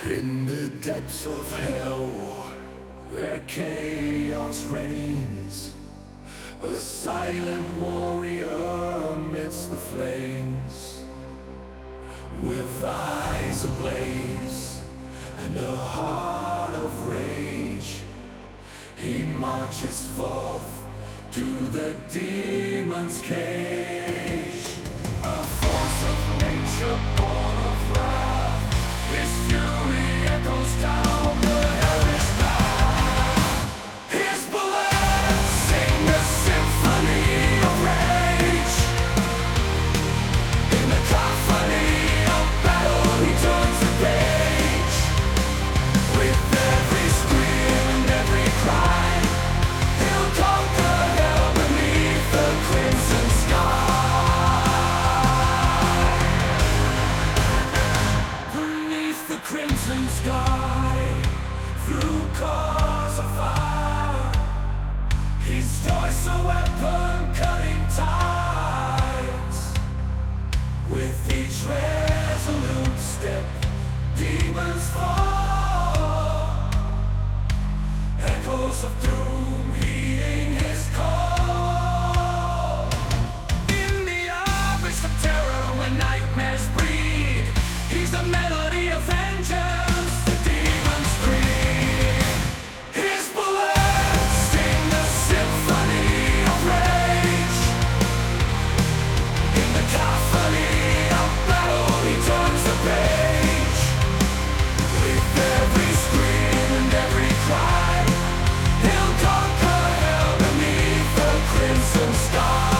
In the depths of hell, where chaos reigns, a silent warrior amidst the flames, with eyes ablaze and a heart of rage, he marches forth to the demon's cage. A force of nature born of wrath, his fury echoes down the hellish path. His bullets sing a symphony of rage. In the cacophony of battle he turns the page. With every scream and every cry, he'll conquer hell beneath the crimson sky. Beneath the crimson sky, through cause of fire, his voice a weapon cutting tides. With each resolute step, demons fall, echoes of doom heeding his call. In the abyss of terror where nightmares breed, he's the melody of vengeance, the demons scream. His bullets sing a symphony of rage. In the cacophony of battle he turns the page. With every scream and every cry, he'll conquer hell beneath the crimson sky.